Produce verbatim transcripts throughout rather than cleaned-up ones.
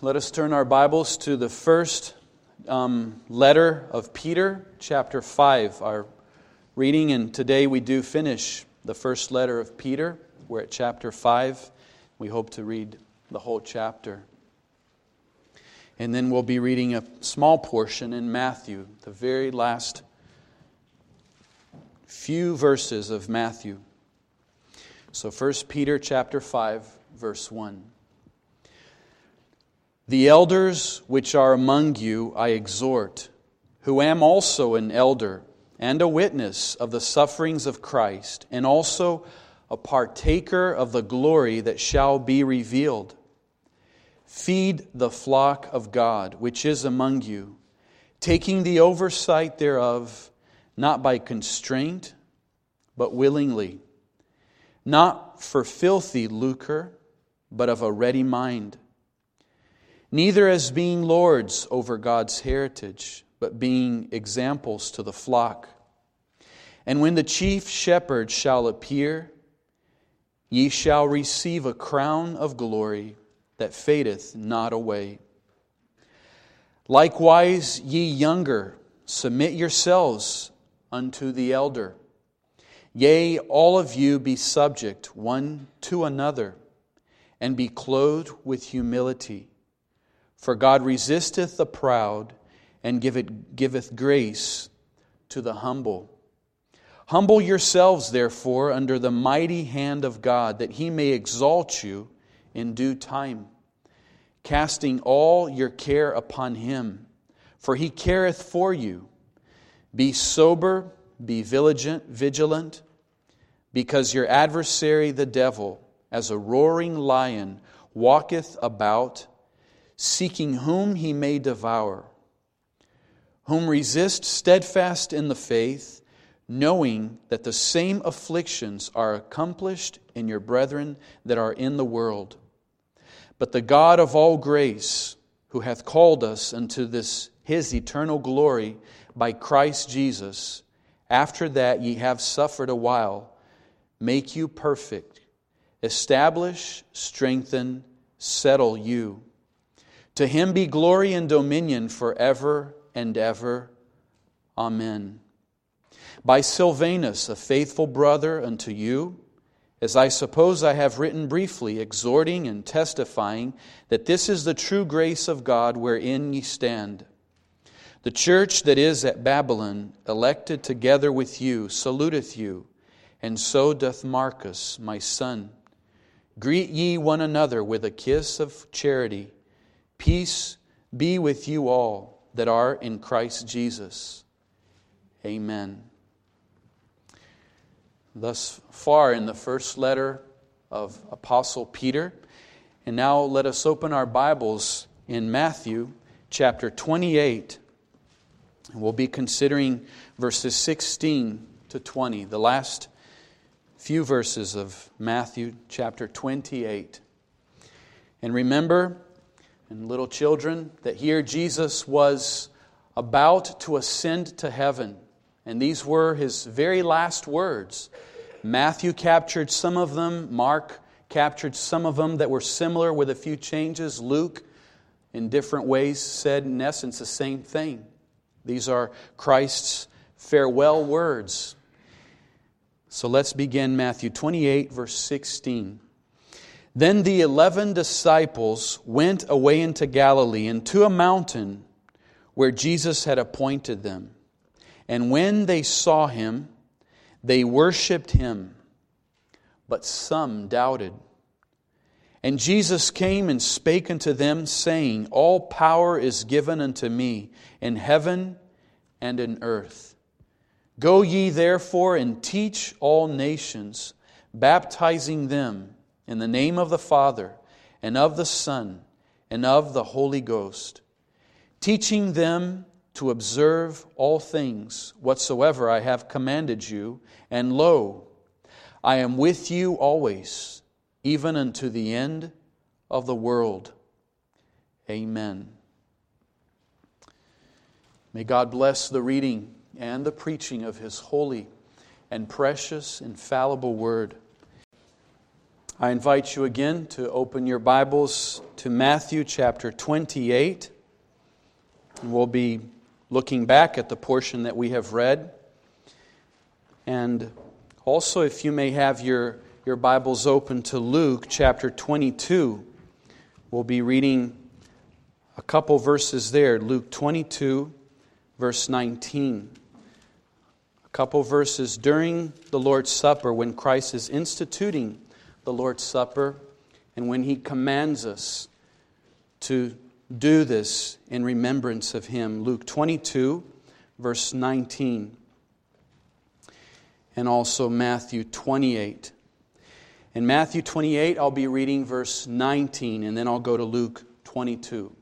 Let us turn our Bibles to the first um, letter of Peter, chapter five. Our reading, and today we do finish the first letter of Peter. We're at chapter five. We hope to read the whole chapter. And then we'll be reading a small portion in Matthew, the very last few verses of Matthew. So First Peter chapter five, verse one. The elders which are among you I exhort, who am also an elder and a witness of the sufferings of Christ, and also a partaker of the glory that shall be revealed. Feed the flock of God which is among you, taking the oversight thereof, not by constraint, but willingly, not for filthy lucre, but of a ready mind. Neither as being lords over God's heritage, but being examples to the flock. And when the chief shepherd shall appear, ye shall receive a crown of glory that fadeth not away. Likewise, ye younger, submit yourselves unto the elder. Yea, all of you be subject one to another, and be clothed with humility. For God resisteth the proud, and giveth, giveth grace to the humble. Humble yourselves, therefore, under the mighty hand of God, that He may exalt you in due time, casting all your care upon Him, for He careth for you. Be sober, be vigilant, vigilant, because your adversary the devil, as a roaring lion, walketh about, seeking whom he may devour. Whom resist steadfast in the faith, knowing that the same afflictions are accomplished in your brethren that are in the world. But the God of all grace, who hath called us unto this His eternal glory by Christ Jesus, after that ye have suffered a while, make you perfect, establish, strengthen, settle you. To Him be glory and dominion forever and ever. Amen. By Silvanus, a faithful brother unto you, as I suppose I have written briefly, exhorting and testifying that this is the true grace of God wherein ye stand. The church that is at Babylon, elected together with you, saluteth you, and so doth Marcus, my son. Greet ye one another with a kiss of charity. Peace be with you all that are in Christ Jesus. Amen. Thus far in the first letter of Apostle Peter. And now let us open our Bibles in Matthew chapter twenty-eight. And we'll be considering verses sixteen to twenty, the last few verses of Matthew chapter twenty-eight. And remember, and little children, that here Jesus was about to ascend to heaven. And these were His very last words. Matthew captured some of them. Mark captured some of them that were similar with a few changes. Luke, in different ways, said in essence the same thing. These are Christ's farewell words. So let's begin Matthew twenty-eight, verse sixteen. Then the eleven disciples went away into Galilee, into a mountain where Jesus had appointed them. And when they saw Him, they worshipped Him, but some doubted. And Jesus came and spake unto them, saying, All power is given unto me in heaven and in earth. Go ye therefore and teach all nations, baptizing them in the name of the Father, and of the Son, and of the Holy Ghost, teaching them to observe all things whatsoever I have commanded you. And lo, I am with you always, even unto the end of the world. Amen. May God bless the reading and the preaching of His holy and precious, infallible Word. I invite you again to open your Bibles to Matthew chapter twenty-eight. And we'll be looking back at the portion that we have read. And also, if you may have your, your Bibles open to Luke chapter twenty-two, we'll be reading a couple verses there. Luke twenty-two, verse nineteen. A couple verses during the Lord's Supper when Christ is instituting the Lord's Supper, and when He commands us to do this in remembrance of Him. Luke twenty-two, verse nineteen. And also Matthew twenty-eight. In Matthew twenty-eight, I'll be reading verse nineteen, and then I'll go to Luke twenty-two.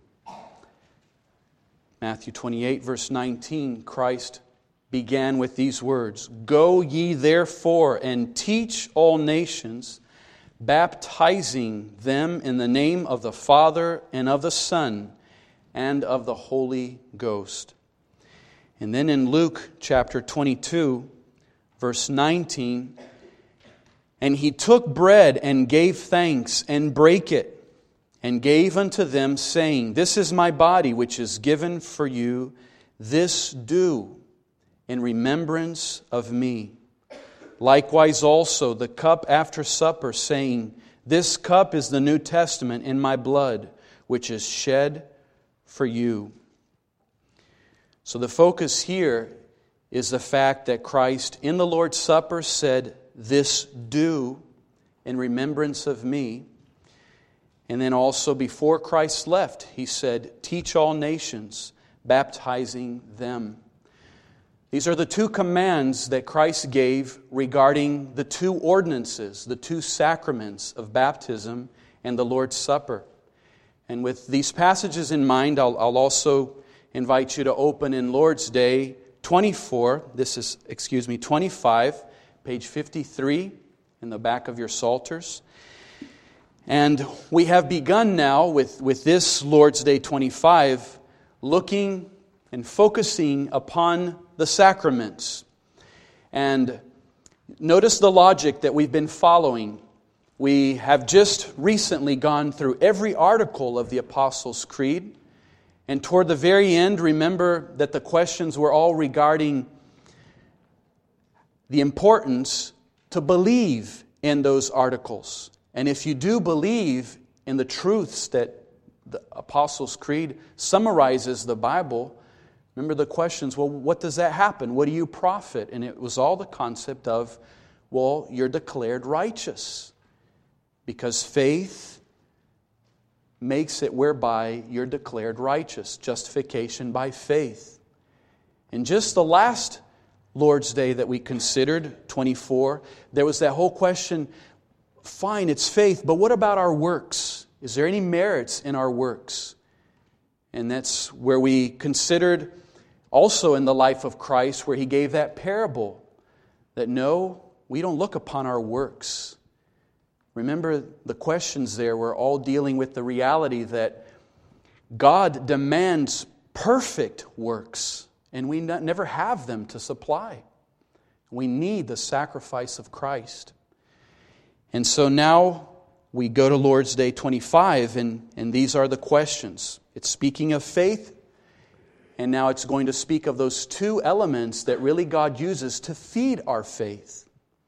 Matthew twenty-eight, verse nineteen, Christ began with these words, "Go ye therefore and teach all nations, baptizing them in the name of the Father and of the Son and of the Holy Ghost." And then in Luke chapter twenty-two, verse nineteen, "And He took bread and gave thanks and brake it and gave unto them, saying, This is my body which is given for you. This do in remembrance of me. Likewise also the cup after supper, saying, This cup is the New Testament in my blood, which is shed for you." So the focus here is the fact that Christ in the Lord's Supper said, "This do in remembrance of me." And then also before Christ left, He said, "Teach all nations, baptizing them." These are the two commands that Christ gave regarding the two ordinances, the two sacraments of baptism and the Lord's Supper. And with these passages in mind, I'll, I'll also invite you to open in Lord's Day twenty-four, this is, excuse me, twenty-five, page fifty-three in the back of your Psalters. And we have begun now with, with this Lord's Day twenty-five, looking and focusing upon the sacraments. And notice the logic that we've been following. We have just recently gone through every article of the Apostles' Creed. And toward the very end, remember that the questions were all regarding the importance to believe in those articles. And if you do believe in the truths that the Apostles' Creed summarizes the Bible, remember the questions, well, what does that happen? What do you profit? And it was all the concept of, well, you're declared righteous. Because faith makes it whereby you're declared righteous. Justification by faith. And just the last Lord's Day that we considered, twenty-four, there was that whole question, fine, it's faith, but what about our works? Is there any merits in our works? And that's where we considered also in the life of Christ, where He gave that parable that no, we don't look upon our works. Remember, the questions there were all dealing with the reality that God demands perfect works, and we not, never have them to supply. We need the sacrifice of Christ. And so now we go to Lord's Day twenty-five, and, and these are the questions. It's speaking of faith, and now it's going to speak of those two elements that really God uses to feed our faith.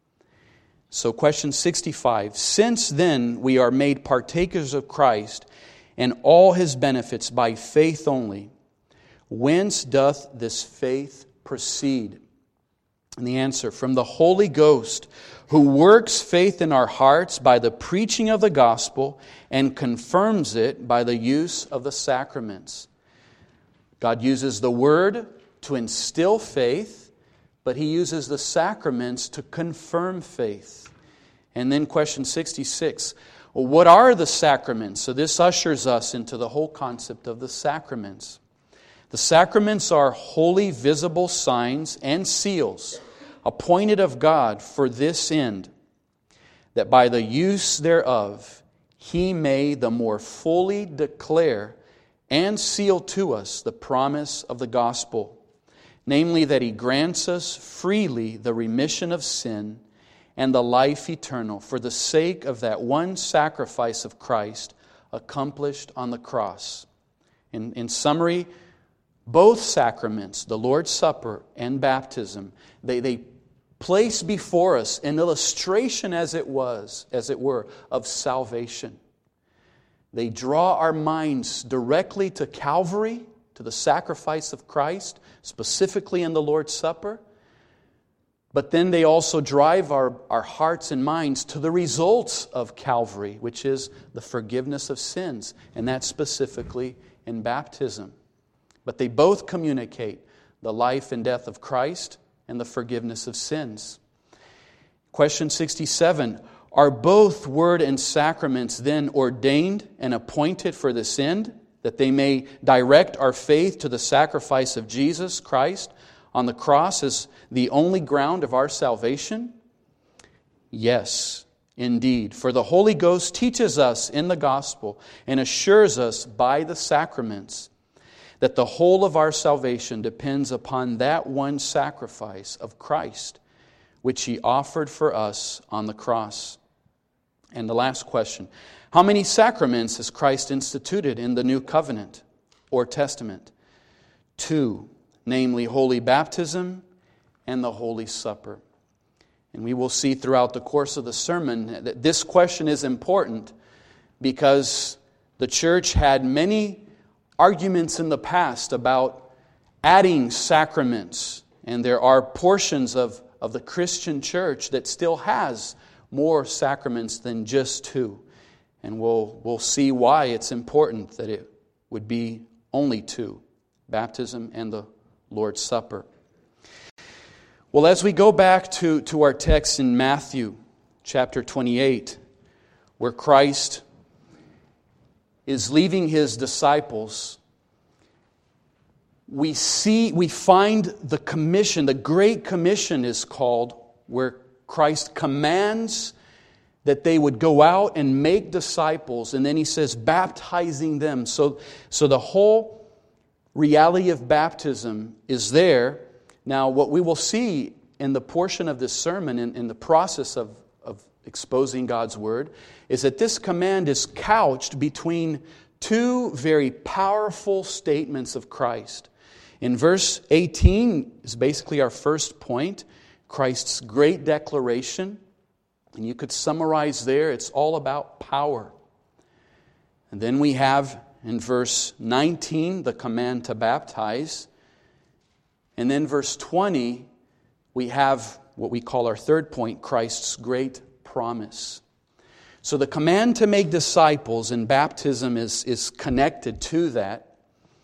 So question sixty-five, "Since then we are made partakers of Christ and all His benefits by faith only, whence doth this faith proceed?" And the answer, from the Holy Ghost, who works faith in our hearts by the preaching of the gospel and confirms it by the use of the sacraments. God uses the Word to instill faith, but He uses the sacraments to confirm faith. And then question sixty-six, well, what are the sacraments? So this ushers us into the whole concept of the sacraments. The sacraments are holy, visible signs and seals appointed of God for this end, that by the use thereof He may the more fully declare and seal to us the promise of the gospel, namely that He grants us freely the remission of sin and the life eternal for the sake of that one sacrifice of Christ accomplished on the cross. In, in summary, both sacraments, the Lord's Supper and baptism, they, they place before us an illustration, as it was, as it were, of salvation. They draw our minds directly to Calvary, to the sacrifice of Christ, specifically in the Lord's Supper. But then they also drive our, our hearts and minds to the results of Calvary, which is the forgiveness of sins, and that's specifically in baptism. But they both communicate the life and death of Christ and the forgiveness of sins. Question sixty-seven. Are both word and sacraments then ordained and appointed for this end, that they may direct our faith to the sacrifice of Jesus Christ on the cross as the only ground of our salvation? Yes, indeed. For the Holy Ghost teaches us in the gospel and assures us by the sacraments that the whole of our salvation depends upon that one sacrifice of Christ, which He offered for us on the cross. And the last question, how many sacraments has Christ instituted in the New Covenant or Testament? Two, namely Holy Baptism and the Holy Supper. And we will see throughout the course of the sermon that this question is important because the church had many arguments in the past about adding sacraments. And there are portions of, of the Christian church that still has more sacraments than just two. And we'll, we'll see why it's important that it would be only two, baptism and the Lord's Supper. Well, as we go back to, to our text in Matthew chapter twenty-eight, where Christ is leaving His disciples, we see, we find the commission, the Great Commission is called, where Christ commands that they would go out and make disciples, and then He says, baptizing them. So, so the whole reality of baptism is there. Now, what we will see in the portion of this sermon, in, in the process of, of exposing God's Word, is that this command is couched between two very powerful statements of Christ. In verse eighteen is basically our first point, Christ's great declaration. And you could summarize there, it's all about power. And then we have in verse nineteen the command to baptize. And then verse twenty, we have what we call our third point, Christ's great promise. So the command to make disciples and baptism is, is connected to that,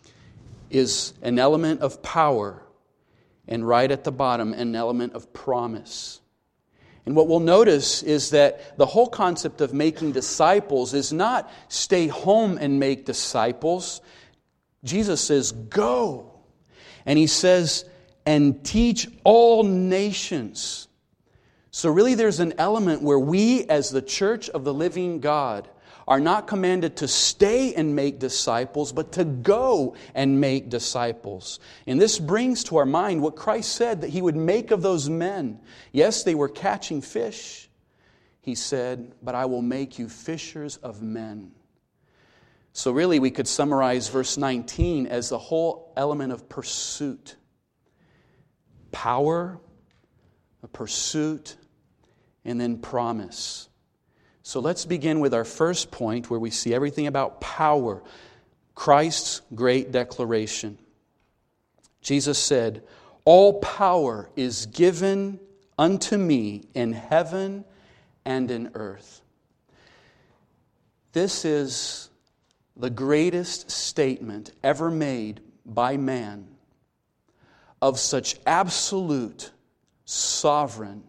is an element of power, and right at the bottom, an element of promise. And what we'll notice is that the whole concept of making disciples is not stay home and make disciples. Jesus says, go. And He says, and teach all nations. So really there's an element where we as the church of the living God are not commanded to stay and make disciples, but to go and make disciples. And this brings to our mind what Christ said that He would make of those men. Yes, they were catching fish. He said, but I will make you fishers of men. So really we could summarize verse nineteen as the whole element of pursuit. Power, a pursuit, and then promise. So let's begin with our first point where we see everything about power. Christ's great declaration. Jesus said, all power is given unto me in heaven and in earth. This is the greatest statement ever made by man of such absolute, sovereign,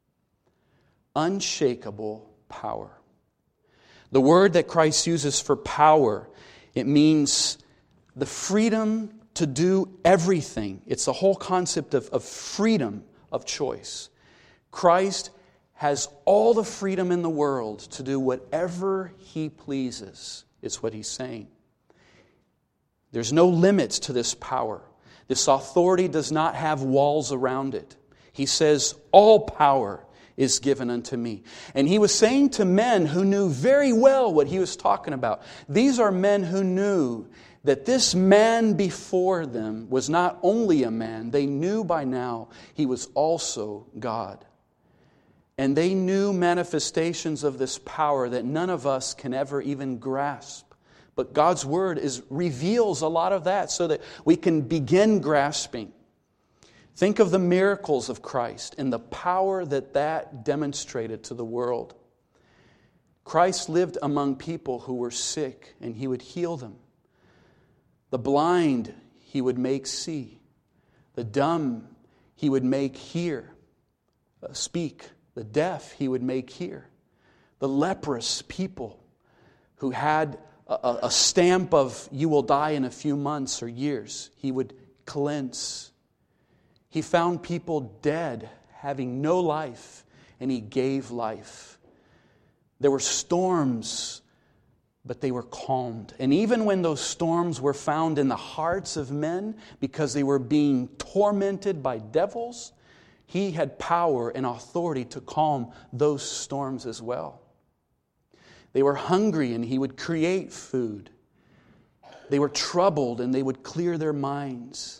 unshakable power. The word that Christ uses for power, it means the freedom to do everything. It's the whole concept of, of freedom of choice. Christ has all the freedom in the world to do whatever He pleases, is what He's saying. There's no limits to this power. This authority does not have walls around it. He says all power is given unto me. And he was saying to men who knew very well what he was talking about. These are men who knew that this man before them was not only a man, they knew by now he was also God. And they knew manifestations of this power that none of us can ever even grasp. But God's Word is reveals a lot of that so that we can begin grasping. Think of the miracles of Christ and the power that that demonstrated to the world. Christ lived among people who were sick, and He would heal them. The blind He would make see. The dumb He would make hear, uh, speak. The deaf He would make hear. The leprous people who had a, a stamp of you will die in a few months or years, He would cleanse. He found people dead, having no life, and He gave life. There were storms, but they were calmed. And even when those storms were found in the hearts of men because they were being tormented by devils, He had power and authority to calm those storms as well. They were hungry and He would create food. They were troubled and they would clear their minds.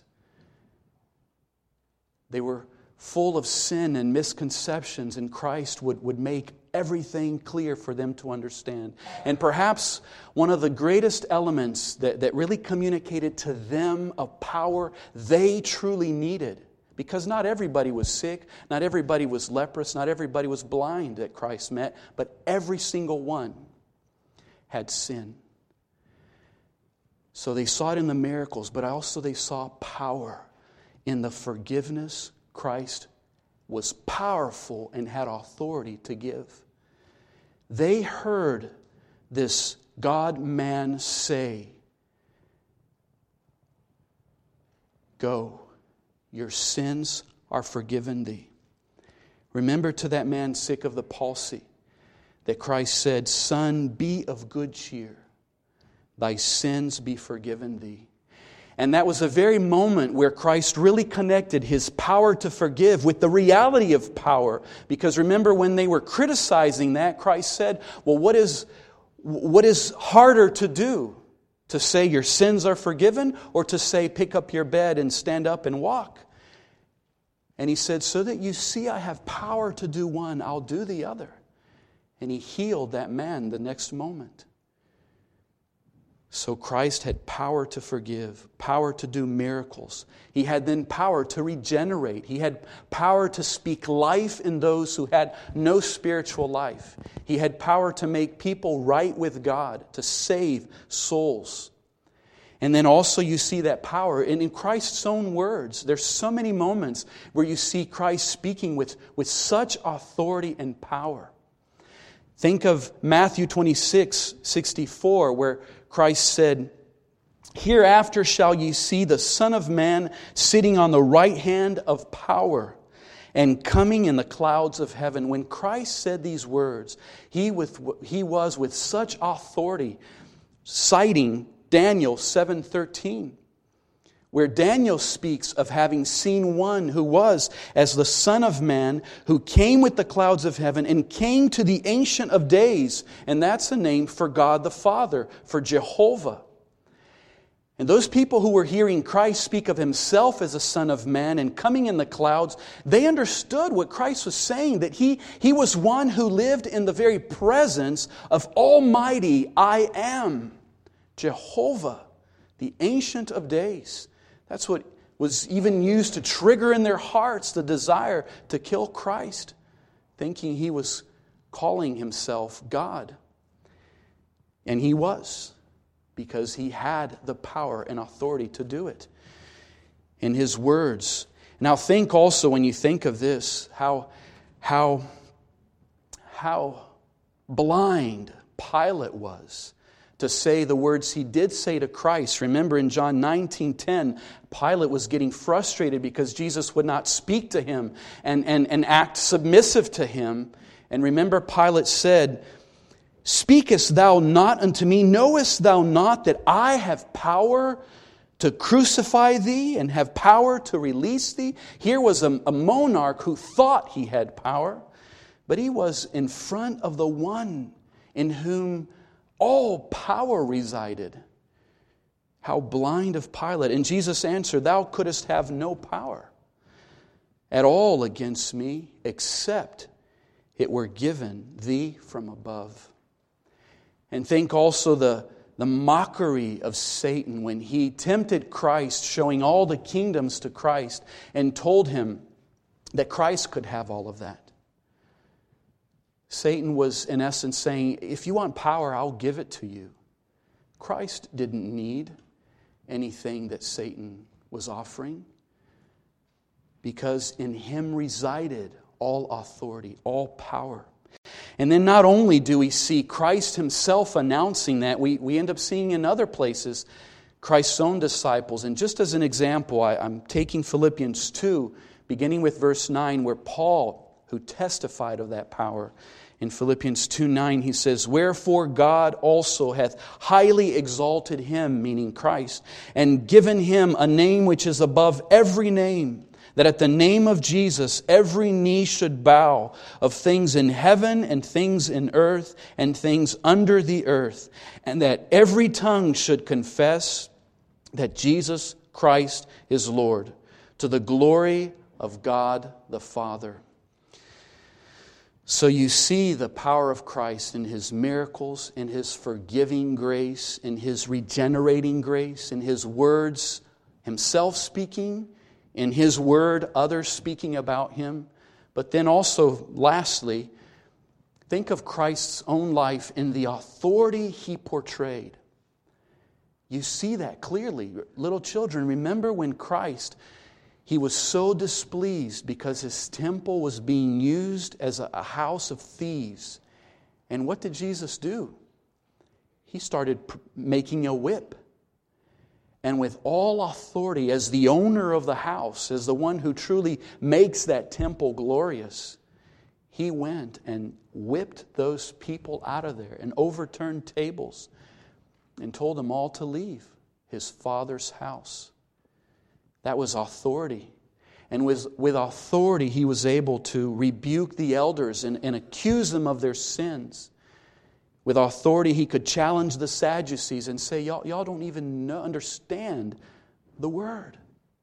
They were full of sin and misconceptions, and Christ would, would make everything clear for them to understand. And perhaps one of the greatest elements that, that really communicated to them a power they truly needed, because not everybody was sick, not everybody was leprous, not everybody was blind that Christ met, but every single one had sin. So they saw it in the miracles, but also they saw power in the forgiveness Christ was powerful and had authority to give. They heard this God-man say, "Go, your sins are forgiven thee." Remember to that man sick of the palsy that Christ said, "Son, be of good cheer. Thy sins be forgiven thee." And that was a very moment where Christ really connected His power to forgive with the reality of power. Because remember, when they were criticizing that, Christ said, well, what is, what is harder to do? To say your sins are forgiven, or to say pick up your bed and stand up and walk? And He said, so that you see I have power to do one, I'll do the other. And He healed that man the next moment. So Christ had power to forgive, power to do miracles. He had then power to regenerate. He had power to speak life in those who had no spiritual life. He had power to make people right with God, to save souls. And then also you see that power in, in Christ's own words. There's so many moments where you see Christ speaking with, with such authority and power. Think of Matthew twenty-six sixty-four, where Christ said, "Hereafter shall ye see the Son of Man sitting on the right hand of power and coming in the clouds of heaven." When Christ said these words, he, with, he was with such authority, citing Daniel seven thirteen, where Daniel speaks of having seen one who was as the Son of Man, who came with the clouds of heaven and came to the Ancient of Days. And that's a name for God the Father, for Jehovah. And those people who were hearing Christ speak of Himself as a Son of Man and coming in the clouds, they understood what Christ was saying, that He, he was one who lived in the very presence of Almighty I Am, Jehovah, the Ancient of Days. That's what was even used to trigger in their hearts the desire to kill Christ, thinking He was calling Himself God. And He was, because He had the power and authority to do it in His words. Now think also, when you think of this, how, how, how blind Pilate was to say the words he did say to Christ. Remember in John nineteen ten, Pilate was getting frustrated because Jesus would not speak to him and, and, and act submissive to him. And remember, Pilate said, "Speakest thou not unto me? Knowest thou not that I have power to crucify thee and have power to release thee?" Here was a, a monarch who thought he had power. but he was in front of the one in whom all power resided. How blind of Pilate. And Jesus answered, thou couldst have no power at all against me, except it were given thee from above. And think also the, the mockery of Satan when he tempted Christ, showing all the kingdoms to Christ, and told him that Christ could have all of that. Satan was, in essence, saying, if you want power, I'll give it to you. Christ didn't need anything that Satan was offering, because in Him resided all authority, all power. And then not only do we see Christ Himself announcing that, we, we end up seeing in other places Christ's own disciples. And just as an example, I, I'm taking Philippians two, beginning with verse nine, where Paul, who testified of that power, in Philippians two nine, he says, wherefore God also hath highly exalted Him, meaning Christ, and given Him a name which is above every name, that at the name of Jesus every knee should bow, of things in heaven and things in earth and things under the earth, and that every tongue should confess that Jesus Christ is Lord, to the glory of God the Father. So you see the power of Christ in His miracles, in His forgiving grace, in His regenerating grace, in His words, Himself speaking, in His word, others speaking about Him. But then also, lastly, think of Christ's own life in the authority He portrayed. You see that clearly. Little children, remember when Christ, He was so displeased because His temple was being used as a house of thieves. And what did Jesus do? He started making a whip. And with all authority, as the owner of the house, as the one who truly makes that temple glorious, He went and whipped those people out of there and overturned tables and told them all to leave His Father's house. That was authority. And with, with authority, He was able to rebuke the elders and, and accuse them of their sins. With authority, He could challenge the Sadducees and say, y'all, y'all don't even know, understand the Word.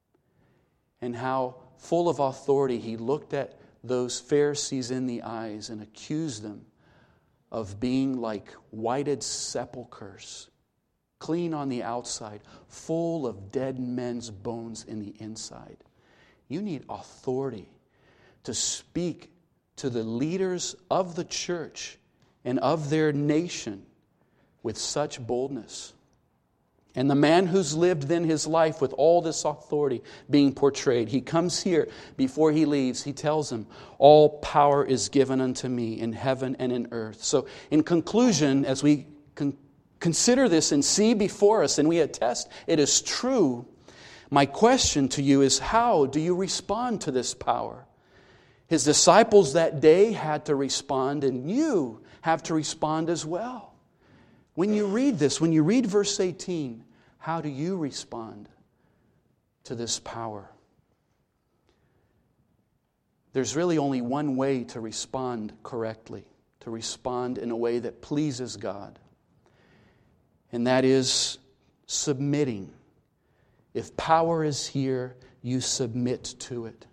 And how full of authority He looked at those Pharisees in the eyes and accused them of being like whited sepulchres, clean on the outside, full of dead men's bones in the inside. You need authority to speak to the leaders of the church and of their nation with such boldness. And the man who's lived then his life with all this authority being portrayed, he comes here before he leaves. He tells them, all power is given unto me in heaven and in earth. So in conclusion, as we con- consider this and see before us, and we attest it is true, my question to you is, how do you respond to this power? His disciples that day had to respond, and you have to respond as well. When you read this, when you read verse eighteen, how do you respond to this power? There's really only one way to respond correctly, to respond in a way that pleases God. And that is submitting. If power is here, you submit to it.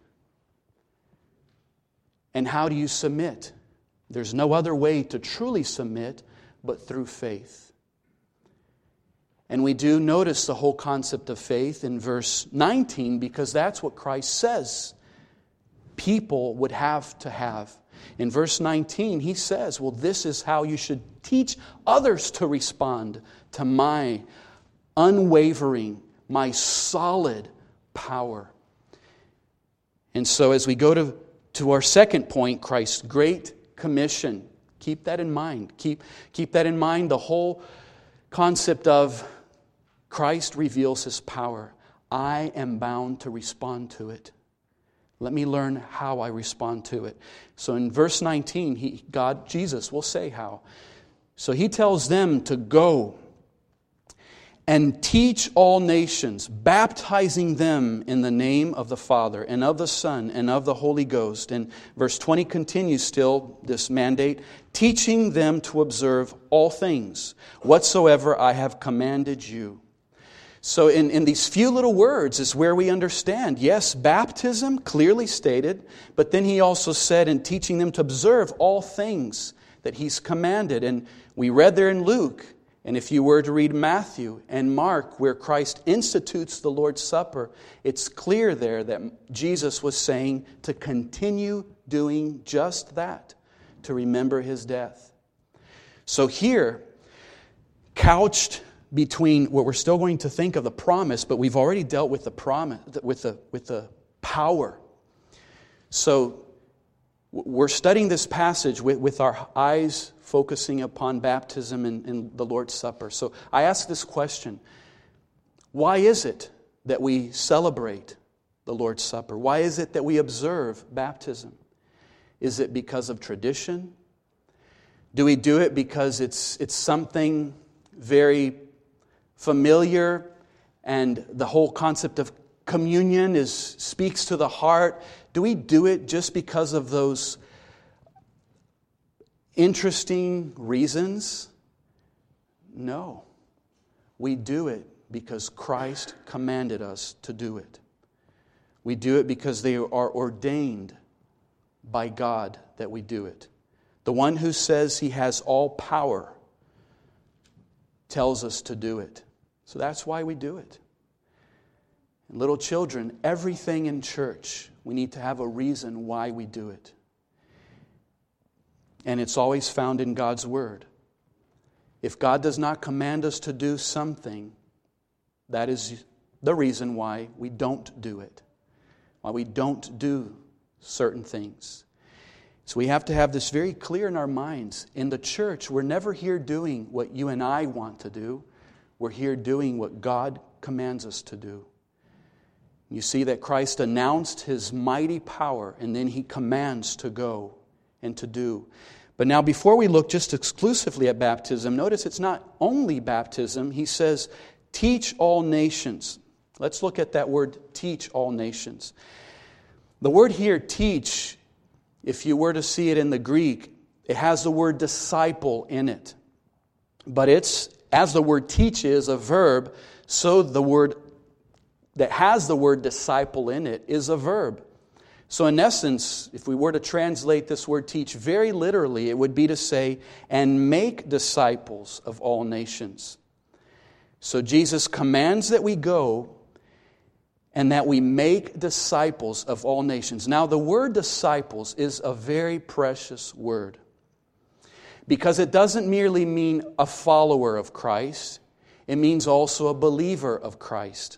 And how do you submit? There's no other way to truly submit but through faith. And we do notice the whole concept of faith in verse nineteen, because that's what Christ says people would have to have. In verse nineteen, He says, well, this is how you should teach others to respond to my unwavering, my solid power. And so as we go to, to our second point, Christ's Great Commission, keep that in mind. Keep, keep that in mind, the whole concept of Christ reveals His power. I am bound to respond to it. Let me learn how I respond to it. So in verse nineteen, he, God, Jesus will say how. So He tells them to go and teach all nations, baptizing them in the name of the Father and of the Son and of the Holy Ghost. And verse twenty continues still this mandate, teaching them to observe all things, whatsoever I have commanded you. So in, in these few little words is where we understand, yes, baptism, clearly stated, but then he also said in teaching them to observe all things that he's commanded. And we read there in Luke, and if you were to read Matthew and Mark, where Christ institutes the Lord's Supper, it's clear there that Jesus was saying to continue doing just that, to remember his death. So here, couched between what we're still going to think of the promise, but we've already dealt with the promise, with the with the power. So we're studying this passage with, with our eyes focusing upon baptism and, and the Lord's Supper. So I ask this question: why is it that we celebrate the Lord's Supper? Why is it that we observe baptism? Is it because of tradition? Do we do it because it's it's something very familiar, and the whole concept of communion is speaks to the heart? Do we do it just because of those interesting reasons? No. We do it because Christ commanded us to do it. We do it because they are ordained by God that we do it. The one who says he has all power tells us to do it. So that's why we do it. And little children, everything in church, we need to have a reason why we do it. And it's always found in God's Word. If God does not command us to do something, that is the reason why we don't do it. Why we don't do certain things. So we have to have this very clear in our minds. In the church, we're never here doing what you and I want to do. We're here doing what God commands us to do. You see that Christ announced his mighty power, and then he commands to go and to do. But now before we look just exclusively at baptism, notice it's not only baptism. He says, teach all nations. Let's look at that word, teach all nations. The word here, teach, if you were to see it in the Greek, it has the word disciple in it. But it's, as the word teach is a verb, so the word that has the word disciple in it is a verb. So in essence, if we were to translate this word teach very literally, it would be to say, and make disciples of all nations. So Jesus commands that we go and that we make disciples of all nations. Now, the word disciples is a very precious word because it doesn't merely mean a follower of Christ. It means also a believer of Christ.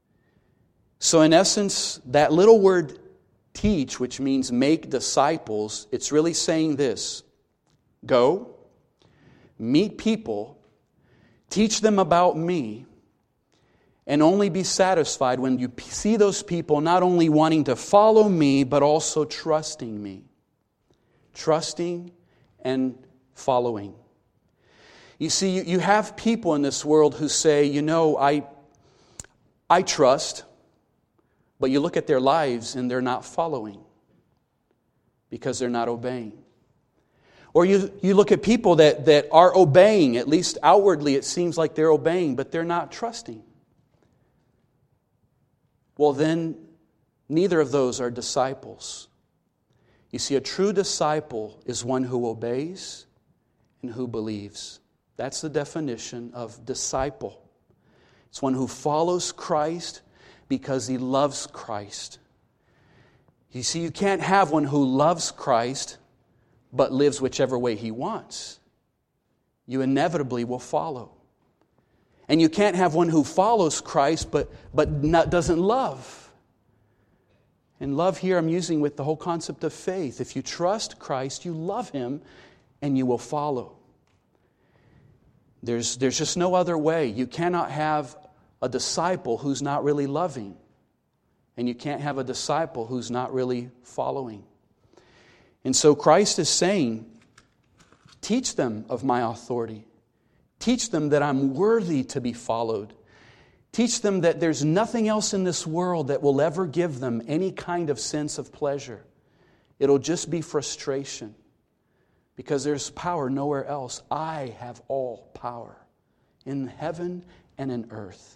So in essence, that little word teach, which means make disciples, it's really saying this: go, meet people, teach them about me, and only be satisfied when you see those people not only wanting to follow me, but also trusting me. Trusting and following. You see, you, you have people in this world who say, you know, I, I trust, but you look at their lives and they're not following because they're not obeying. Or you, you look at people that, that are obeying, at least outwardly it seems like they're obeying, but they're not trusting. Well, then, neither of those are disciples. You see, a true disciple is one who obeys and who believes. That's the definition of disciple. It's one who follows Christ because he loves Christ. You see, you can't have one who loves Christ but lives whichever way he wants. You inevitably will follow. And you can't have one who follows Christ but, but not, doesn't love. And love here I'm using with the whole concept of faith. If you trust Christ, you love him, and you will follow. There's, there's just no other way. You cannot have a disciple who's not really loving. And you can't have a disciple who's not really following. And so Christ is saying, teach them of my authority. Teach them that I'm worthy to be followed. Teach them that there's nothing else in this world that will ever give them any kind of sense of pleasure. It'll just be frustration. Because there's power nowhere else. I have all power in heaven and in earth.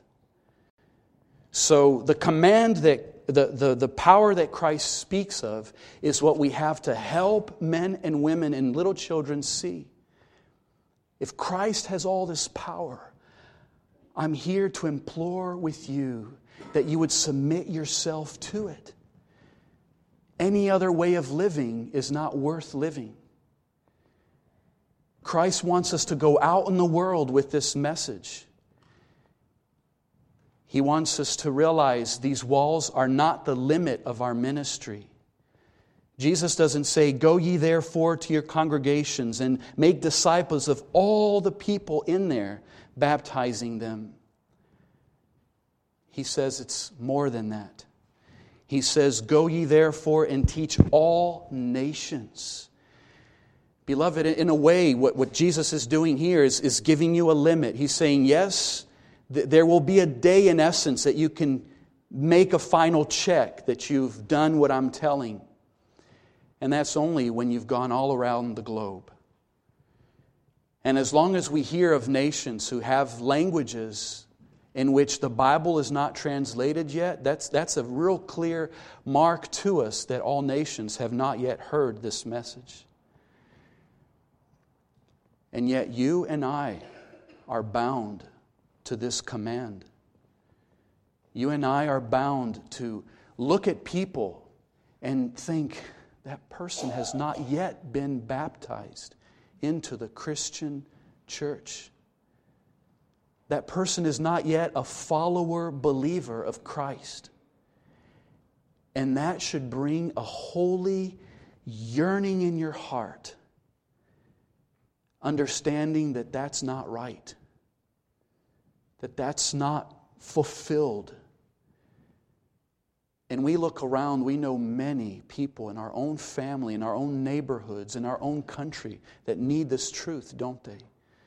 So the command that, the, the, the power that Christ speaks of is what we have to help men and women and little children see. If Christ has all this power, I'm here to implore with you that you would submit yourself to it. Any other way of living is not worth living. Christ wants us to go out in the world with this message. He wants us to realize these walls are not the limit of our ministry. Jesus doesn't say, "Go ye therefore to your congregations and make disciples of all the people in there, baptizing them." He says it's more than that. He says, "Go ye therefore and teach all nations." Beloved, in a way, what, what Jesus is doing here is, is giving you a limit. He's saying, yes, th- there will be a day in essence that you can make a final check that you've done what I'm telling. And that's only when you've gone all around the globe. And as long as we hear of nations who have languages in which the Bible is not translated yet, that's, that's a real clear mark to us that all nations have not yet heard this message. And yet you and I are bound to this command. You and I are bound to look at people and think, that person has not yet been baptized into the Christian church. That person is not yet a follower, believer of Christ. And that should bring a holy yearning in your heart, understanding that that's not right, that that's not fulfilled. And we look around, we know many people in our own family, in our own neighborhoods, in our own country that need this truth, don't they?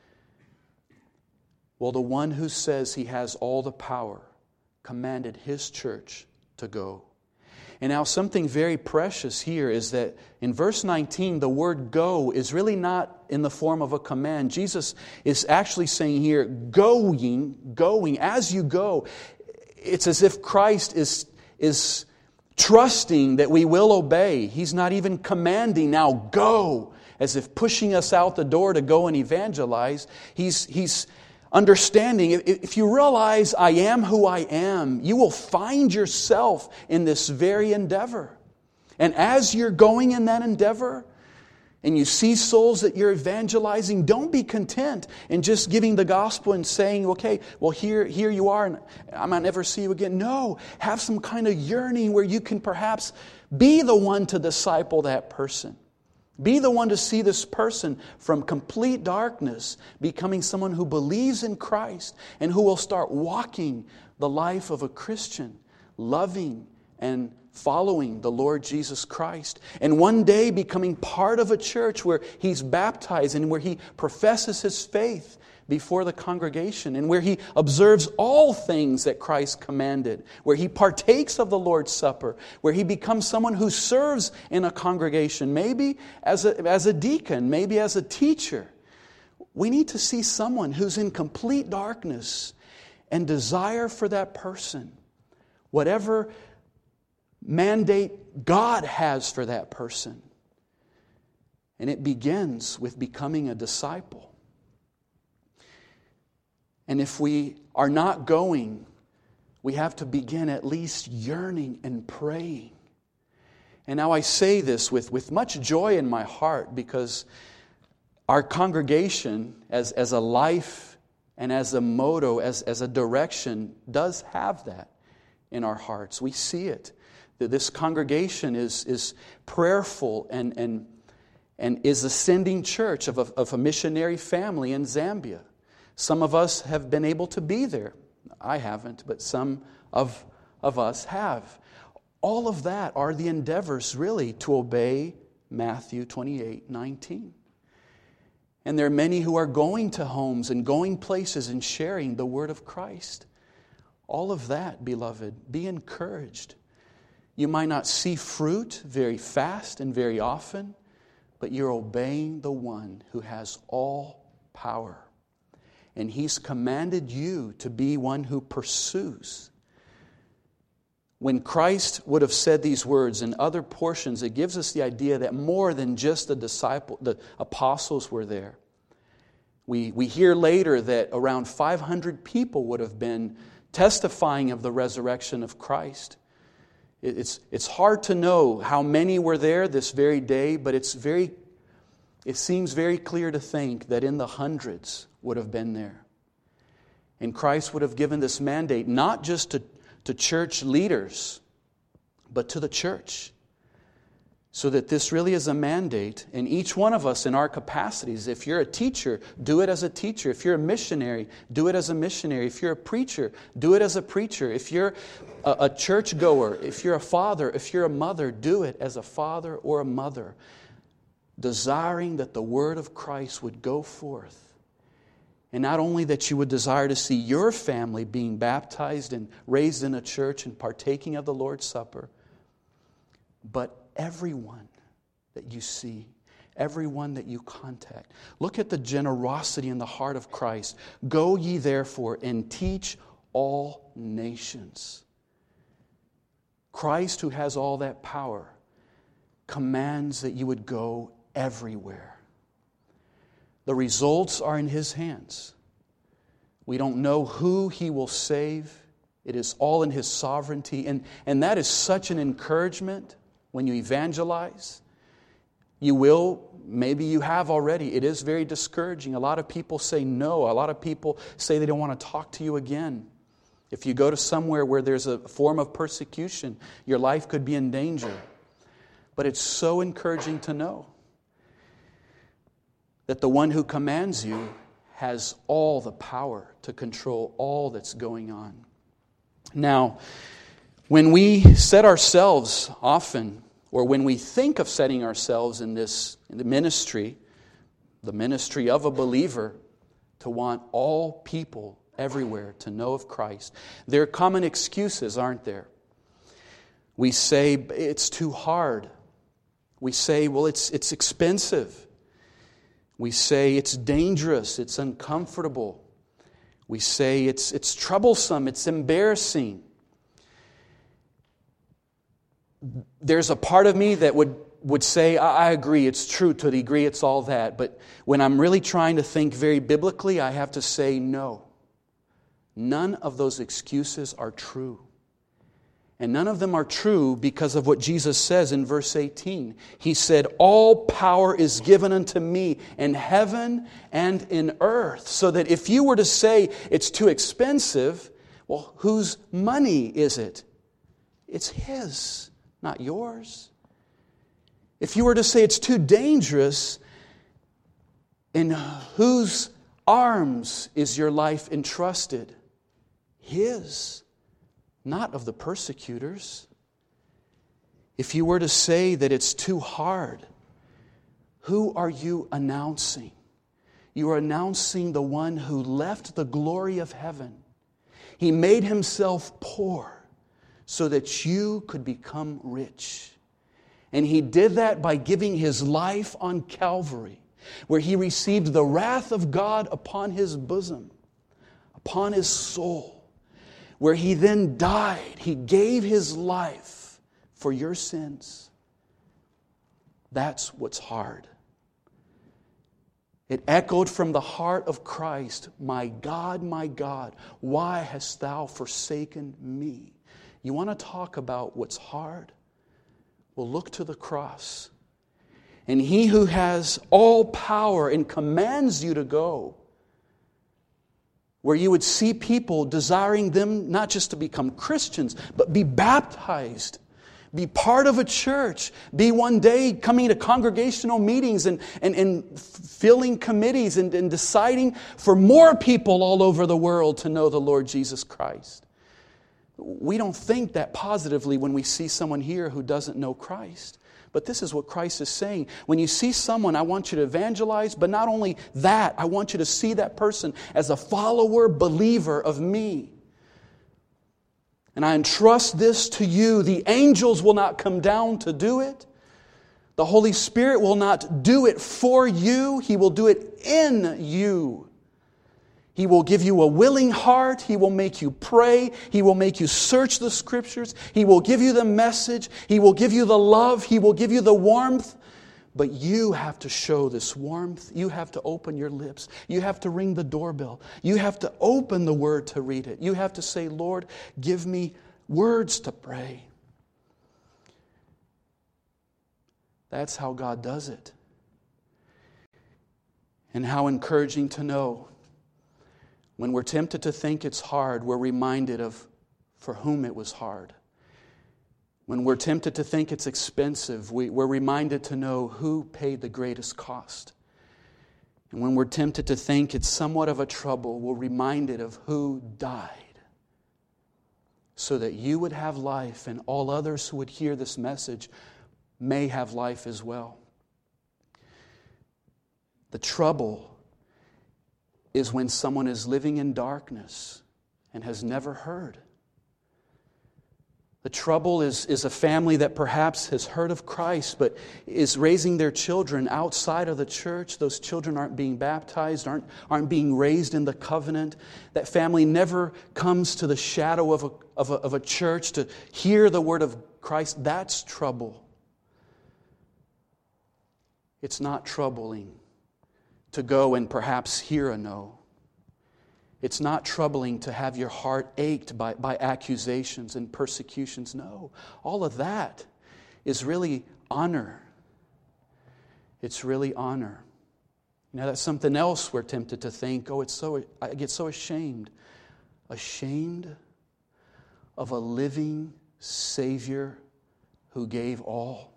Well, the one who says he has all the power commanded his church to go. And now something very precious here is that in verse nineteen, the word go is really not in the form of a command. Jesus is actually saying here, going, going, as you go. It's as if Christ is, is trusting that we will obey. He's not even commanding, now go, as if pushing us out the door to go and evangelize. He's, he's understanding, if you realize I am who I am, you will find yourself in this very endeavor. And as you're going in that endeavor, and you see souls that you're evangelizing, don't be content in just giving the gospel and saying, okay, well, here, here you are, and I might never see you again. No, have some kind of yearning where you can perhaps be the one to disciple that person. Be the one to see this person from complete darkness becoming someone who believes in Christ and who will start walking the life of a Christian, loving and following the Lord Jesus Christ. And one day becoming part of a church where he's baptized and where he professes his faith before the congregation and where he observes all things that Christ commanded, where he partakes of the Lord's Supper, where he becomes someone who serves in a congregation, maybe as a, as a deacon, maybe as a teacher. We need to see someone who's in complete darkness and desire for that person, whatever mandate God has for that person. And it begins with becoming a disciple. And if we are not going, we have to begin at least yearning and praying. And now I say this with, with much joy in my heart because our congregation as, as a life and as a motto, as, as a direction, does have that in our hearts. We see it. That this congregation is, is prayerful and, and, and is a sending church of a, of a missionary family in Zambia. Some of us have been able to be there. I haven't, but some of, of us have. All of that are the endeavors, really, to obey Matthew twenty-eight nineteen. And there are many who are going to homes and going places and sharing the word of Christ. All of that, beloved, be encouraged. You might not see fruit very fast and very often, but you're obeying the one who has all power. And He's commanded you to be one who pursues. When Christ would have said these words in other portions, it gives us the idea that more than just the disciple, the apostles were there. We, we hear later that around five hundred people would have been testifying of the resurrection of Christ. It, it's, it's hard to know how many were there this very day, but it's very, it seems very clear to think that in the hundreds would have been there. And Christ would have given this mandate not just to to church leaders, but to the church. So that this really is a mandate, and each one of us in our capacities, if you're a teacher, do it as a teacher. If you're a missionary, do it as a missionary. If you're a preacher, do it as a preacher. If you're a, a churchgoer, if you're a father, if you're a mother, do it as a father or a mother, desiring that the word of Christ would go forth. And not only that you would desire to see your family being baptized and raised in a church and partaking of the Lord's Supper, but everyone that you see, everyone that you contact. Look at the generosity in the heart of Christ. Go ye therefore and teach all nations. Christ, who has all that power, commands that you would go everywhere. The results are in His hands. We don't know who He will save. It is all in His sovereignty. And, and that is such an encouragement when you evangelize. You will, maybe you have already. It is very discouraging. A lot of people say no. A lot of people say they don't want to talk to you again. If you go to somewhere where there's a form of persecution, your life could be in danger. But it's so encouraging to know that the one who commands you has all the power to control all that's going on. Now, when we set ourselves often, or when we think of setting ourselves in this in the ministry, the ministry of a believer, to want all people everywhere to know of Christ, there are common excuses, aren't there? We say, it's too hard. We say, well, it's it's expensive. We say it's dangerous, it's uncomfortable. We say it's it's troublesome, it's embarrassing. There's a part of me that would, would say, I, I agree, it's true to a degree, it's all that. But when I'm really trying to think very biblically, I have to say no. None of those excuses are true. And none of them are true because of what Jesus says in verse eighteen. He said, all power is given unto me in heaven and in earth. So that if you were to say it's too expensive, well, whose money is it? It's His, not yours. If you were to say it's too dangerous, in whose arms is your life entrusted? His. Not of the persecutors. If you were to say that it's too hard, who are you announcing? You are announcing the one who left the glory of heaven. He made Himself poor so that you could become rich. And He did that by giving His life on Calvary, where He received the wrath of God upon His bosom, upon His soul. Where He then died. He gave His life for your sins. That's what's hard. It echoed from the heart of Christ, my God, my God, why hast Thou forsaken me? You want to talk about what's hard? Well, look to the cross. And He who has all power and commands you to go, where you would see people desiring them not just to become Christians, but be baptized, be part of a church, be one day coming to congregational meetings and, and, and filling committees and, and deciding for more people all over the world to know the Lord Jesus Christ. We don't think that positively when we see someone here who doesn't know Christ. But this is what Christ is saying. When you see someone, I want you to evangelize, but not only that, I want you to see that person as a follower, believer of me. And I entrust this to you. The angels will not come down to do it. The Holy Spirit will not do it for you. He will do it in you. He will give you a willing heart. He will make you pray. He will make you search the Scriptures. He will give you the message. He will give you the love. He will give you the warmth. But you have to show this warmth. You have to open your lips. You have to ring the doorbell. You have to open the Word to read it. You have to say, Lord, give me words to pray. That's how God does it. And how encouraging to know when we're tempted to think it's hard, we're reminded of for whom it was hard. When we're tempted to think it's expensive, we, we're reminded to know who paid the greatest cost. And when we're tempted to think it's somewhat of a trouble, we're reminded of who died so that you would have life and all others who would hear this message may have life as well. The trouble is when someone is living in darkness and has never heard. The trouble is, is a family that perhaps has heard of Christ but is raising their children outside of the church. Those children aren't being baptized, aren't, aren't being raised in the covenant. That family never comes to the shadow of a, of a, of a church to hear the word of Christ. That's trouble. It's not troubling to go and perhaps hear a no. It's not troubling to have your heart ached by, by accusations and persecutions. No, all of that is really honor. It's really honor. You know, that's something else we're tempted to think, oh, it's so I get so ashamed. Ashamed of a living Savior who gave all.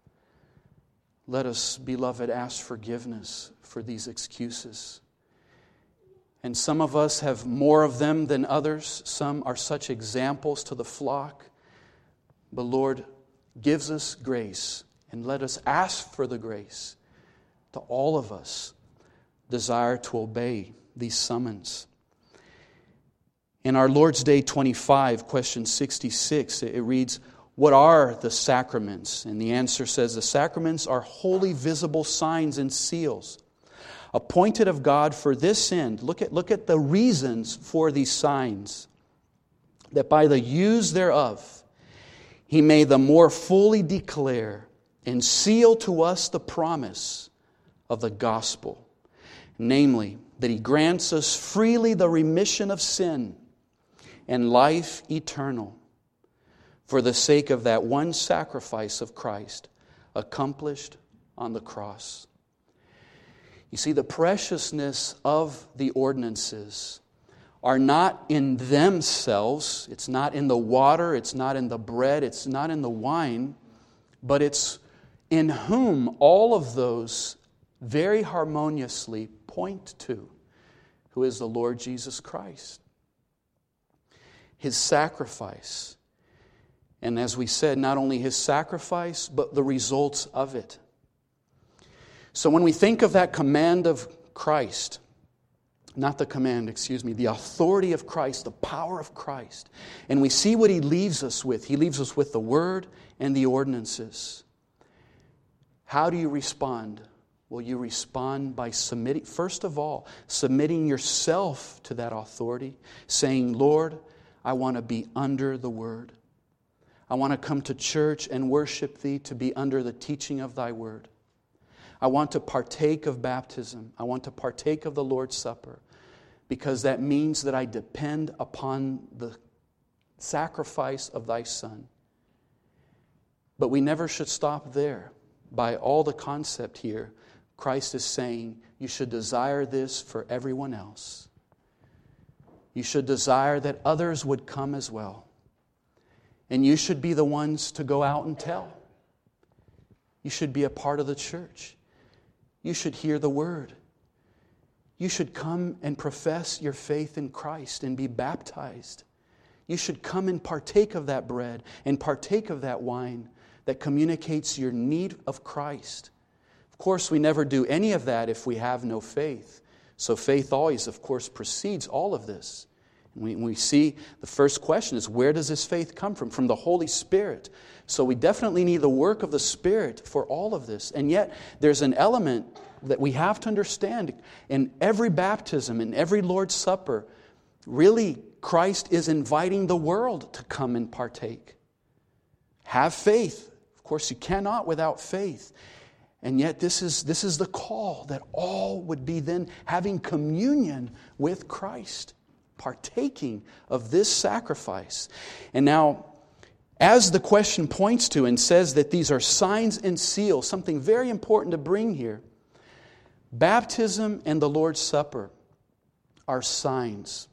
Let us, beloved, ask forgiveness for these excuses. And some of us have more of them than others. Some are such examples to the flock. But Lord gives us grace, and let us ask for the grace to all of us desire to obey these summons. In our Lord's Day twenty-five, question sixty-six, it reads, what are the sacraments? And the answer says, the sacraments are wholly visible signs and seals, appointed of God for this end. Look at, look at the reasons for these signs. That by the use thereof, He may the more fully declare and seal to us the promise of the gospel. Namely, that He grants us freely the remission of sin and life eternal for the sake of that one sacrifice of Christ accomplished on the cross. You see, the preciousness of the ordinances are not in themselves. It's not in the water. It's not in the bread. It's not in the wine. But it's in whom all of those very harmoniously point to, who is the Lord Jesus Christ. His sacrifice. And as we said, not only His sacrifice, but the results of it. So when we think of that command of Christ, not the command, excuse me, the authority of Christ, the power of Christ, and we see what He leaves us with. He leaves us with the Word and the ordinances. How do you respond? Well, you respond by submitting, first of all, submitting yourself to that authority, saying, Lord, I want to be under the Word. I want to come to church and worship Thee to be under the teaching of Thy Word. I want to partake of baptism. I want to partake of the Lord's Supper because that means that I depend upon the sacrifice of Thy Son. But we never should stop there. By all the concept here, Christ is saying you should desire this for everyone else. You should desire that others would come as well. And you should be the ones to go out and tell. You should be a part of the church. You should hear the Word. You should come and profess your faith in Christ and be baptized. You should come and partake of that bread and partake of that wine that communicates your need of Christ. Of course, we never do any of that if we have no faith. So faith always, of course, precedes all of this. We, we see the first question is, where does this faith come from? From the Holy Spirit. So we definitely need the work of the Spirit for all of this. And yet there's an element that we have to understand. In every baptism, in every Lord's Supper, really Christ is inviting the world to come and partake. Have faith. Of course, you cannot without faith. And yet this is, this is the call that all would be then having communion with Christ, partaking of this sacrifice. And now, as the question points to and says that these are signs and seals, something very important to bring here, baptism and the Lord's Supper are signs.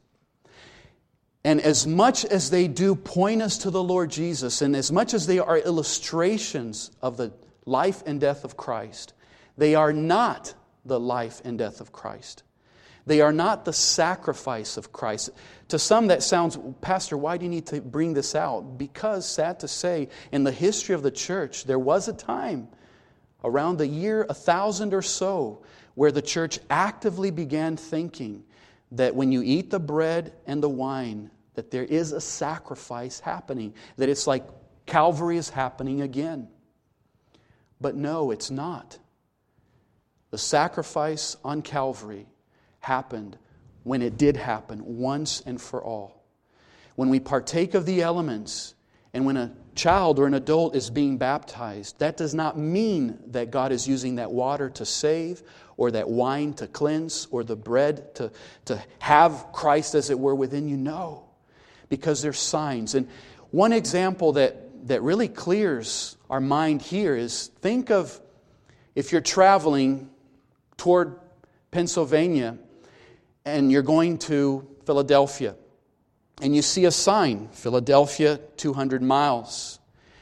And as much as they do point us to the Lord Jesus, and as much as they are illustrations of the life and death of Christ, they are not the life and death of Christ. They are not the sacrifice of Christ. To some that sounds, Pastor, why do you need to bring this out? Because, sad to say, in the history of the church, there was a time around the year one thousand or so where the church actively began thinking that when you eat the bread and the wine, that there is a sacrifice happening, that it's like Calvary is happening again. But no, it's not. The sacrifice on Calvary happened when it did happen once and for all. When we partake of the elements, and when a child or an adult is being baptized, that does not mean that God is using that water to save, or that wine to cleanse, or the bread to, to have Christ, as it were, within you. No, because there's signs. And one example that, that really clears our mind here is, think of if you're traveling toward Pennsylvania and you're going to Philadelphia, and you see a sign, Philadelphia, two hundred miles.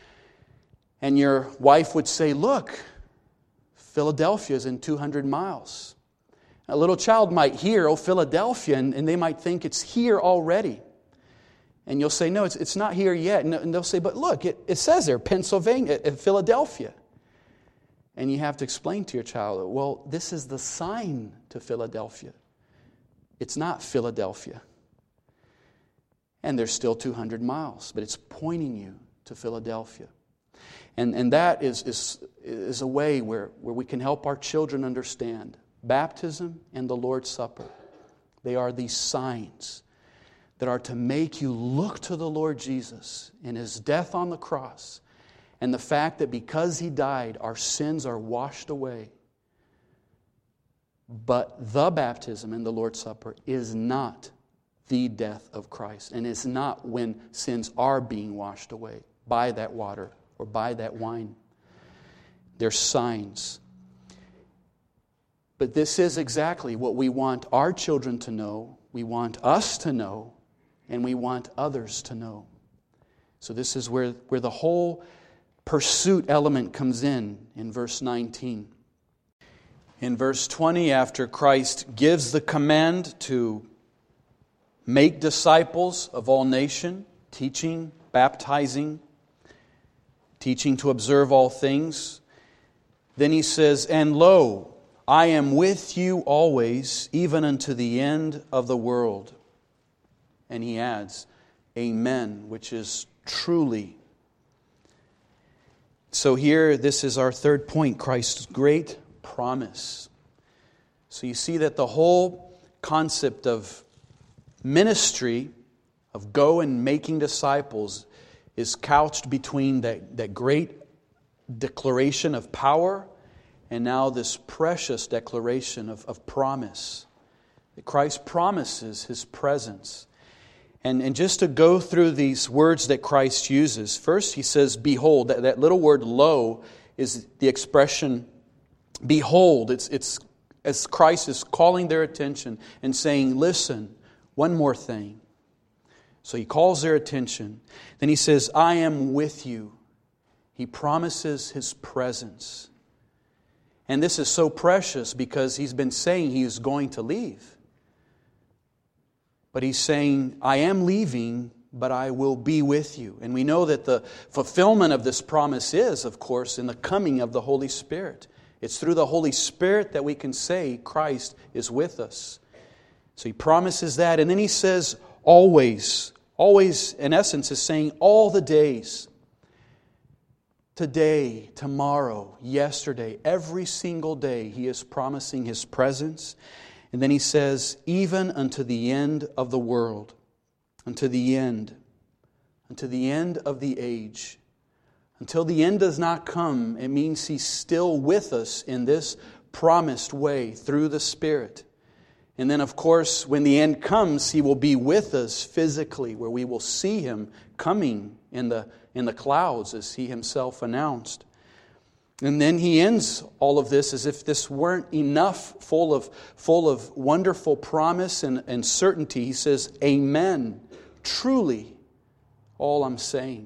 And your wife would say, look, Philadelphia is in two hundred miles. A little child might hear, oh, Philadelphia, and, and they might think it's here already. And you'll say, no, it's, it's not here yet. And, and they'll say, but look, it, it says there, Pennsylvania, uh, Philadelphia. And you have to explain to your child, well, this is the sign to Philadelphia. It's not Philadelphia. And there's still two hundred miles, but it's pointing you to Philadelphia. And, and that is, is, is a way where, where we can help our children understand baptism and the Lord's Supper. They are these signs that are to make you look to the Lord Jesus in His death on the cross, and the fact that because He died, our sins are washed away. But the baptism and the Lord's Supper is not the death of Christ, and it's not when sins are being washed away by that water or by that wine. They're signs. But this is exactly what we want our children to know, we want us to know, and we want others to know. So this is where, where the whole pursuit element comes in, in verse nineteen. In verse twenty, after Christ gives the command to make disciples of all nations, teaching, baptizing, teaching to observe all things, then He says, and lo, I am with you always, even unto the end of the world. And He adds, Amen, which is truly. So here, this is our third point, Christ's great promise. So you see that the whole concept of ministry, of go and making disciples, is couched between that, that great declaration of power and now this precious declaration of, of promise. That Christ promises His presence. And, and just to go through these words that Christ uses, first He says, behold. That, that little word lo is the expression behold. It's, it's as Christ is calling their attention and saying, listen, one more thing. So He calls their attention. Then He says, I am with you. He promises His presence. And this is so precious because He's been saying He is going to leave. But He's saying, I am leaving, but I will be with you. And we know that the fulfillment of this promise is, of course, in the coming of the Holy Spirit. It's through the Holy Spirit that we can say Christ is with us. So He promises that. And then He says, always. Always, in essence, is saying all the days. Today, tomorrow, yesterday, every single day, He is promising His presence. And then He says, even unto the end of the world, unto the end, unto the end of the age. Until the end does not come, it means He's still with us in this promised way through the Spirit. And then, of course, when the end comes, He will be with us physically, where we will see Him coming in the, in the clouds, as He Himself announced. And then He ends all of this as if this weren't enough, full of, full of wonderful promise and, and certainty. He says, amen, truly, all I'm saying.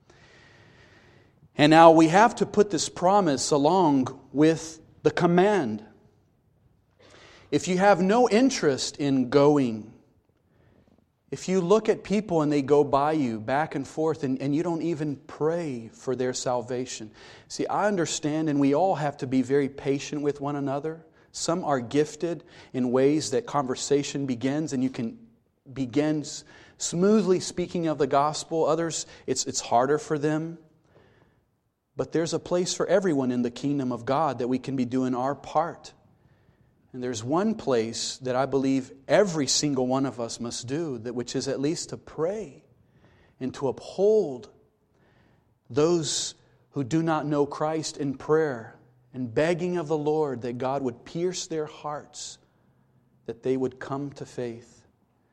And now we have to put this promise along with the command. If you have no interest in going, if you look at people and they go by you back and forth and, and you don't even pray for their salvation. See, I understand, and we all have to be very patient with one another. Some are gifted in ways that conversation begins and you can begin smoothly speaking of the gospel. Others, it's, it's harder for them. But there's a place for everyone in the kingdom of God that we can be doing our part. And there's one place that I believe every single one of us must do, that which is at least to pray and to uphold those who do not know Christ in prayer and begging of the Lord that God would pierce their hearts, that they would come to faith.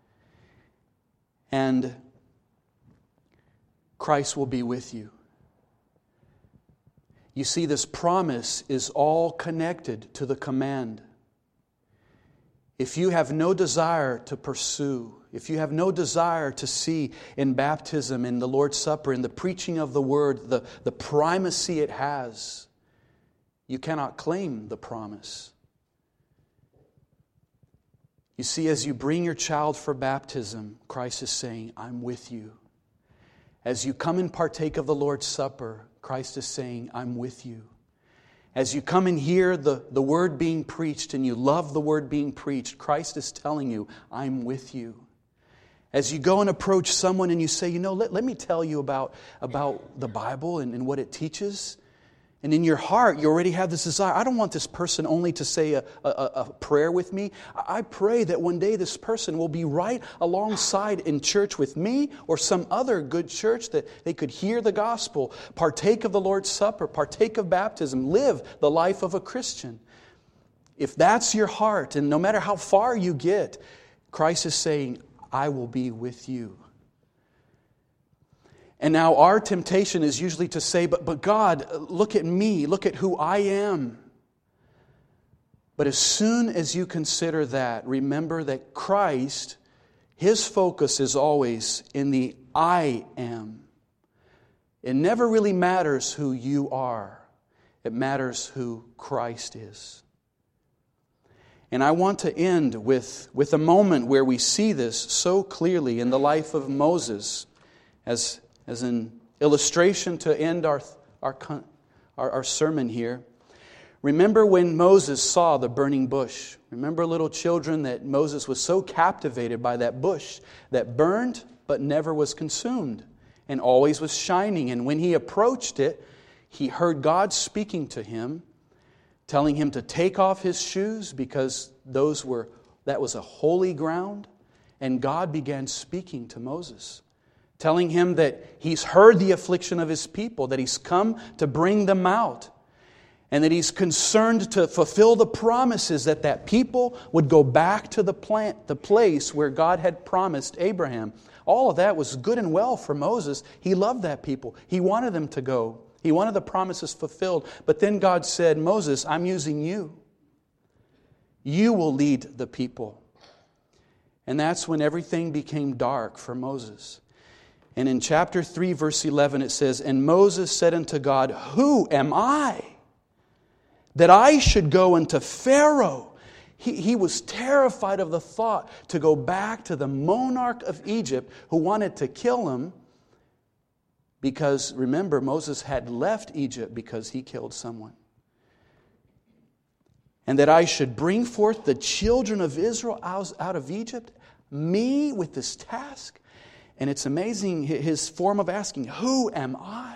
And Christ will be with you. You see, this promise is all connected to the command. If you have no desire to pursue, if you have no desire to see in baptism, in the Lord's Supper, in the preaching of the Word, the, the primacy it has, you cannot claim the promise. You see, as you bring your child for baptism, Christ is saying, I'm with you. As you come and partake of the Lord's Supper, Christ is saying, I'm with you. As you come and hear the, the Word being preached and you love the Word being preached, Christ is telling you, I'm with you. As you go and approach someone and you say, you know, let, let me tell you about, about the Bible and, and what it teaches. And in your heart, you already have this desire. I don't want this person only to say a, a, a prayer with me. I pray that one day this person will be right alongside in church with me or some other good church, that they could hear the gospel, partake of the Lord's Supper, partake of baptism, live the life of a Christian. If that's your heart, and no matter how far you get, Christ is saying, I will be with you. And now our temptation is usually to say, but, but God, look at me, look at who I am. But as soon as you consider that, remember that Christ, His focus is always in the I am. It never really matters who you are. It matters who Christ is. And I want to end with, with a moment where we see this so clearly in the life of Moses as As an illustration to end our, our, our, our sermon here. Remember when Moses saw the burning bush. Remember, little children, that Moses was so captivated by that bush that burned but never was consumed and always was shining. And when he approached it, he heard God speaking to him, telling him to take off his shoes because those were that was a holy ground. And God began speaking to Moses, telling him that He's heard the affliction of His people, that He's come to bring them out, and that He's concerned to fulfill the promises that that people would go back to the plant, the place where God had promised Abraham. All of that was good and well for Moses. He loved that people. He wanted them to go. He wanted the promises fulfilled. But then God said, Moses, I'm using you. You will lead the people. And that's when everything became dark for Moses. And in chapter three, verse eleven, it says, And Moses said unto God, Who am I, that I should go unto Pharaoh? He, he was terrified of the thought to go back to the monarch of Egypt who wanted to kill him. Because, remember, Moses had left Egypt because he killed someone. And that I should bring forth the children of Israel out of Egypt. Me with this task? And it's amazing his form of asking, who am I?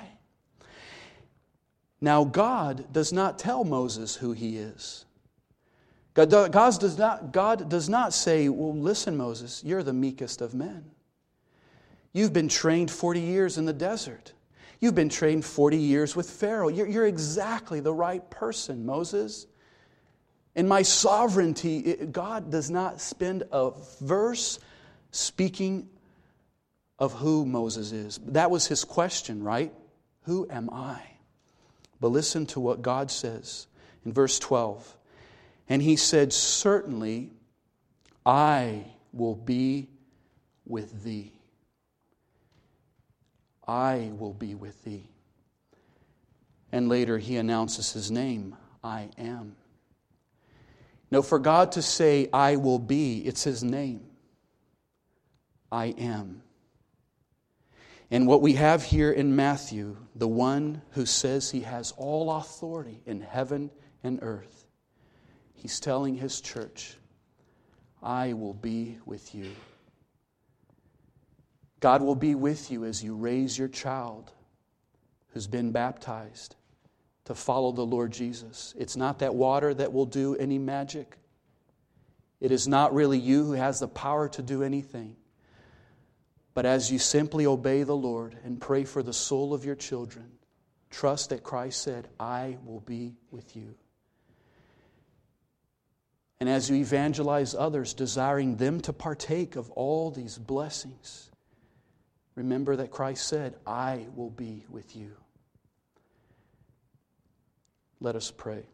Now, God does not tell Moses who he is. God does not, God does not say, well, listen, Moses, you're the meekest of men. You've been trained forty years in the desert. You've been trained forty years with Pharaoh. You're, you're exactly the right person, Moses. In my sovereignty, it, God does not spend a verse speaking of who Moses is. That was his question, right? Who am I? But listen to what God says in verse twelve. And he said, certainly I will be with thee. I will be with thee. And later he announces his name, I am. Now for God to say, I will be, it's his name. I am. And what we have here in Matthew, the one who says he has all authority in heaven and earth, he's telling his church, I will be with you. God will be with you as you raise your child who's been baptized to follow the Lord Jesus. It's not that water that will do any magic. It is not really you who has the power to do anything. But as you simply obey the Lord and pray for the soul of your children, trust that Christ said, I will be with you. And as you evangelize others, desiring them to partake of all these blessings, remember that Christ said, I will be with you. Let us pray.